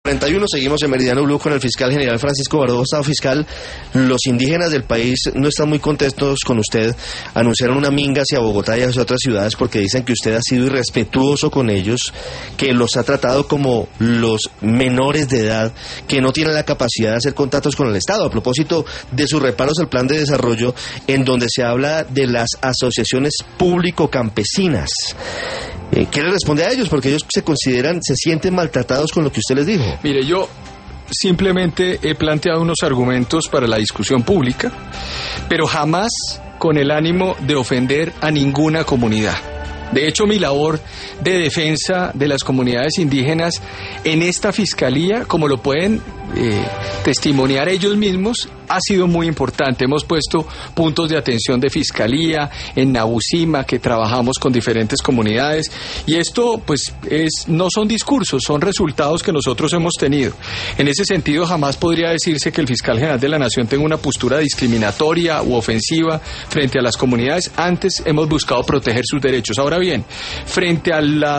41, seguimos en Meridiano Blue con el fiscal general Francisco Barbosa. Fiscal, los indígenas del país no están muy contentos con usted. Anunciaron una minga hacia Bogotá y hacia otras ciudades porque dicen que usted ha sido irrespetuoso con ellos, que los ha tratado como los menores de edad, que no tienen la capacidad de hacer contactos con el Estado. A propósito de sus reparos al plan de desarrollo, en donde se habla de las asociaciones público-campesinas. ¿Qué le responde a ellos? Porque ellos se sienten maltratados con lo que usted les dijo. Mire, yo simplemente he planteado unos argumentos para la discusión pública, pero jamás con el ánimo de ofender a ninguna comunidad. De hecho, mi labor de defensa de las comunidades indígenas en esta fiscalía, como lo pueden testimoniar ellos mismos, ha sido muy importante. Hemos puesto puntos de atención de fiscalía en Nabucima, que trabajamos con diferentes comunidades, y esto pues no son discursos, son resultados que nosotros hemos tenido. En ese sentido, jamás podría decirse que el fiscal general de la Nación tenga una postura discriminatoria u ofensiva frente a las comunidades. Antes hemos buscado proteger sus derechos. Ahora bien, frente a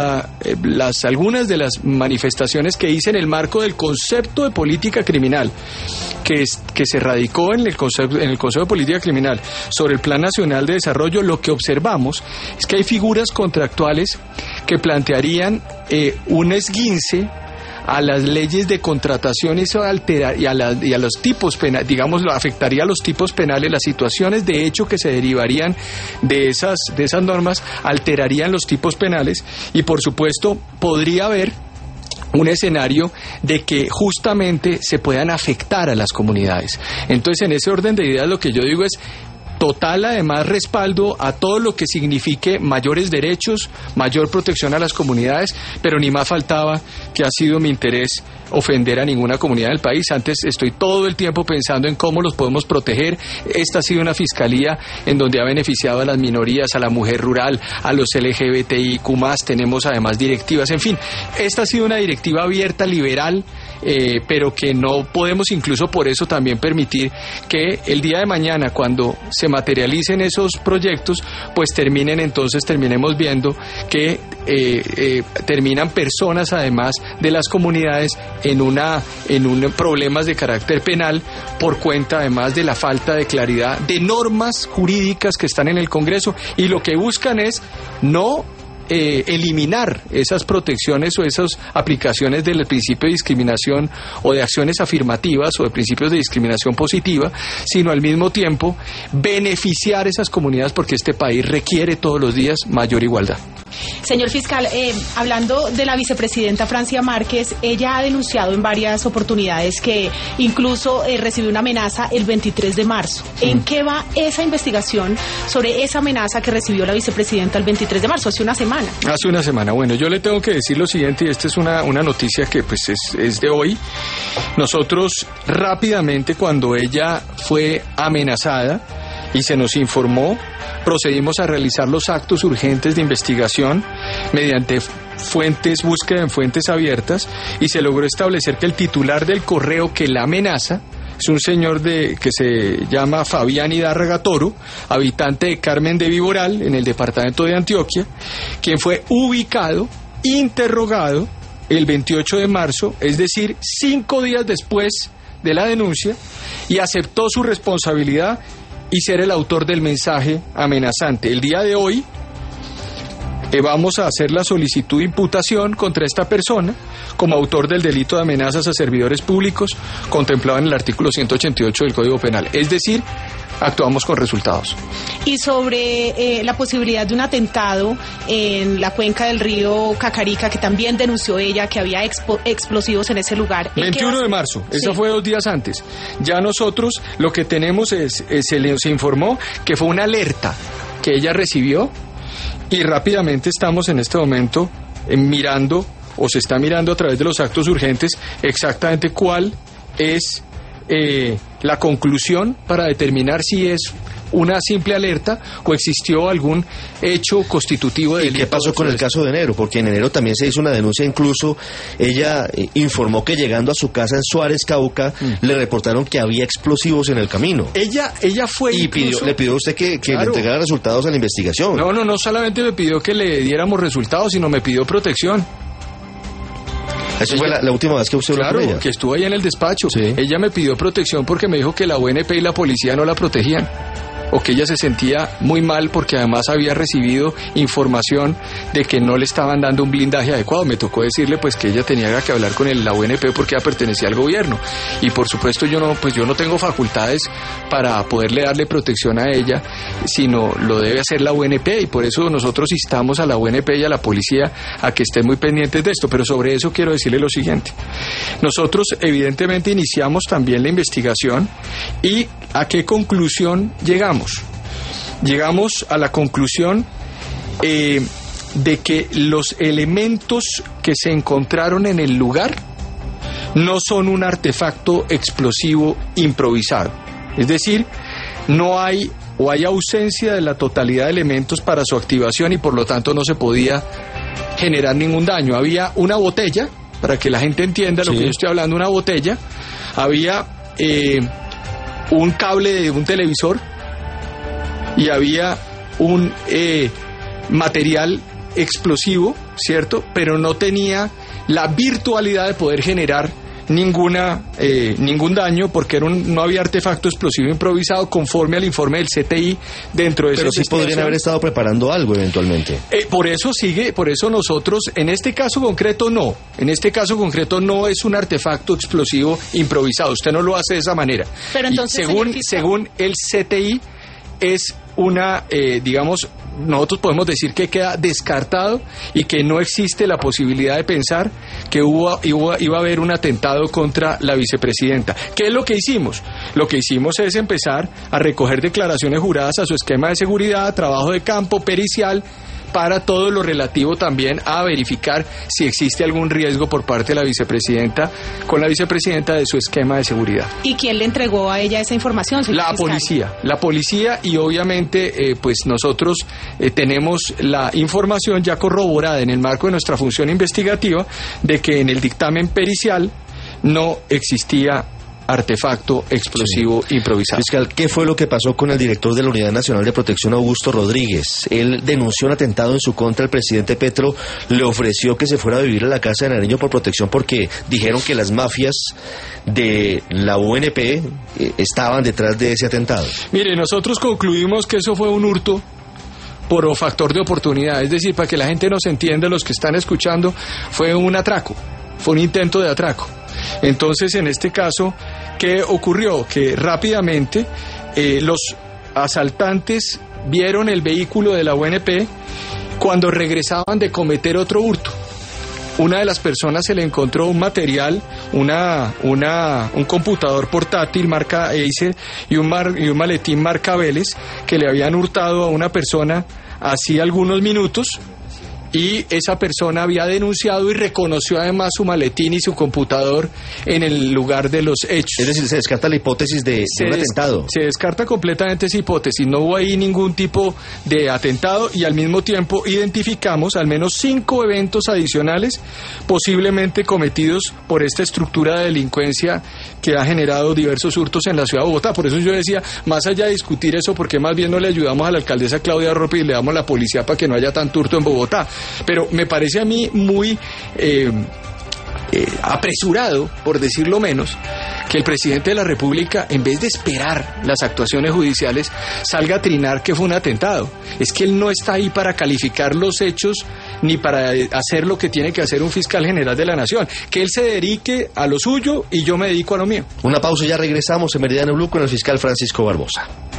algunas de las manifestaciones que hice en el marco del concepto de política criminal que se radicó en el Consejo de Política Criminal sobre el Plan Nacional de Desarrollo, lo que observamos es que hay figuras contractuales que plantearían un esguince a las leyes de contratación, y eso altera y a los tipos penales, digamos, afectaría a los tipos penales. Las situaciones de hecho que se derivarían de esas normas alterarían los tipos penales, y por supuesto podría haber un escenario de que justamente se puedan afectar a las comunidades. Entonces, en ese orden de ideas, lo que yo digo es total, además, respaldo a todo lo que signifique mayores derechos, mayor protección a las comunidades, pero ni más faltaba que ha sido mi interés ofender a ninguna comunidad del país. Antes estoy todo el tiempo pensando en cómo los podemos proteger. Esta ha sido una fiscalía en donde ha beneficiado a las minorías, a la mujer rural, a los LGBTIQ+, tenemos además directivas, en fin, esta ha sido una directiva abierta, liberal, pero que no podemos incluso por eso también permitir que el día de mañana, cuando se materialicen esos proyectos, pues terminemos viendo que terminan personas además de las comunidades en problemas de carácter penal por cuenta además de la falta de claridad de normas jurídicas que están en el Congreso, y lo que buscan es no eliminar esas protecciones o esas aplicaciones del principio de discriminación o de acciones afirmativas o de principios de discriminación positiva, sino al mismo tiempo beneficiar esas comunidades, porque este país requiere todos los días mayor igualdad. Señor fiscal, hablando de la vicepresidenta Francia Márquez, ella ha denunciado en varias oportunidades que incluso recibió una amenaza el 23 de marzo. ¿En qué va esa investigación sobre esa amenaza que recibió la vicepresidenta el 23 de marzo, hace una semana? Hace una semana. Bueno, yo le tengo que decir lo siguiente, y esta es una noticia que pues es de hoy. Nosotros rápidamente, cuando ella fue amenazada y se nos informó, procedimos a realizar los actos urgentes de investigación mediante búsqueda en fuentes abiertas, y se logró establecer que el titular del correo que la amenaza es un señor que se llama Fabián Hidárraga Toro, habitante de Carmen de Viboral, en el departamento de Antioquia, quien fue ubicado, interrogado el 28 de marzo, es decir, 5 días después de la denuncia, y aceptó su responsabilidad y ser el autor del mensaje amenazante. El día de hoy vamos a hacer la solicitud de imputación contra esta persona como autor del delito de amenazas a servidores públicos contemplado en el artículo 188 del Código Penal. Es decir, actuamos con resultados. Y sobre la posibilidad de un atentado en la cuenca del río Cacarica, que también denunció ella que había explosivos en ese lugar. 21 de marzo, eso fue 2 días antes. Ya nosotros lo que tenemos se informó que fue una alerta que ella recibió, y rápidamente estamos en este momento mirando, o se está mirando a través de los actos urgentes, exactamente cuál es la conclusión para determinar si es una simple alerta o existió algún hecho constitutivo de delito. ¿Y qué pasó con el caso de enero? Porque en enero también se hizo una denuncia, incluso ella informó que llegando a su casa en Suárez, Cauca, le reportaron que había explosivos en el camino. Ella fue y incluso... le pidió a usted que le entregara resultados a la investigación. No solamente me pidió que le diéramos resultados, sino me pidió protección. Esa fue la última vez que usted habló con ella. Claro, que estuvo ahí en el despacho. Sí. Ella me pidió protección porque me dijo que la UNP y la policía no la protegían, o que ella se sentía muy mal porque además había recibido información de que no le estaban dando un blindaje adecuado. Me tocó decirle pues que ella tenía que hablar con la UNP porque ella pertenecía al gobierno, y por supuesto yo no tengo facultades para poderle darle protección a ella, sino lo debe hacer la UNP, y por eso nosotros instamos a la UNP y a la policía a que estén muy pendientes de esto. Pero sobre eso quiero decirle lo siguiente: nosotros evidentemente iniciamos también la investigación. ¿Y a qué conclusión llegamos? Llegamos a la conclusión de que los elementos que se encontraron en el lugar no son un artefacto explosivo improvisado. Es decir, no hay o hay ausencia de la totalidad de elementos para su activación, y por lo tanto no se podía generar ningún daño. Había una botella, para que la gente entienda lo que yo estoy hablando, una botella, había un cable de un televisor, y había un material explosivo, ¿cierto? Pero no tenía la virtualidad de poder generar ningún daño, porque no había artefacto explosivo improvisado conforme al informe del CTI dentro de esa investigación. Pero sí podrían haber estado preparando algo eventualmente. Por eso nosotros, en este caso concreto no es un artefacto explosivo improvisado. Usted no lo hace de esa manera. Pero entonces, según el CTI, es una, nosotros podemos decir que queda descartado y que no existe la posibilidad de pensar que iba a haber un atentado contra la vicepresidenta. ¿Qué es lo que hicimos? Lo que hicimos es empezar a recoger declaraciones juradas a su esquema de seguridad, trabajo de campo, pericial, para todo lo relativo también a verificar si existe algún riesgo por parte de la vicepresidenta, con la vicepresidenta, de su esquema de seguridad. ¿Y quién le entregó a ella esa información? La policía, y obviamente pues nosotros tenemos la información ya corroborada en el marco de nuestra función investigativa de que en el dictamen pericial no existía artefacto explosivo improvisado. Fiscal, ¿qué fue lo que pasó con el director de la Unidad Nacional de Protección, Augusto Rodríguez? Él denunció un atentado en su contra. El presidente Petro le ofreció que se fuera a vivir a la casa de Nariño por protección, porque dijeron que las mafias de la UNP estaban detrás de ese atentado. Mire, nosotros concluimos que eso fue un hurto por factor de oportunidad. Es decir, para que la gente nos entienda, los que están escuchando, fue un atraco, fue un intento de atraco. Entonces, en este caso, ¿qué ocurrió? Que rápidamente los asaltantes vieron el vehículo de la UNP cuando regresaban de cometer otro hurto. Una de las personas se le encontró un material, un computador portátil marca Acer y un maletín marca Vélez, que le habían hurtado a una persona hacía algunos minutos. Y esa persona había denunciado y reconoció además su maletín y su computador en el lugar de los hechos. Es decir, se descarta la hipótesis de un atentado. Se descarta completamente esa hipótesis. No hubo ahí ningún tipo de atentado, y al mismo tiempo identificamos al menos 5 eventos adicionales posiblemente cometidos por esta estructura de delincuencia que ha generado diversos hurtos en la ciudad de Bogotá. Por eso yo decía, más allá de discutir eso, ¿por qué más bien no le ayudamos a la alcaldesa Claudia Ropi y le damos la policía para que no haya tanto hurto en Bogotá? Pero me parece a mí muy apresurado, por decirlo menos, que el presidente de la República, en vez de esperar las actuaciones judiciales, salga a trinar que fue un atentado. Es que él no está ahí para calificar los hechos ni para hacer lo que tiene que hacer un fiscal general de la Nación. Que él se dedique a lo suyo y yo me dedico a lo mío. Una pausa y ya regresamos en Meridiano Blue con el fiscal Francisco Barbosa.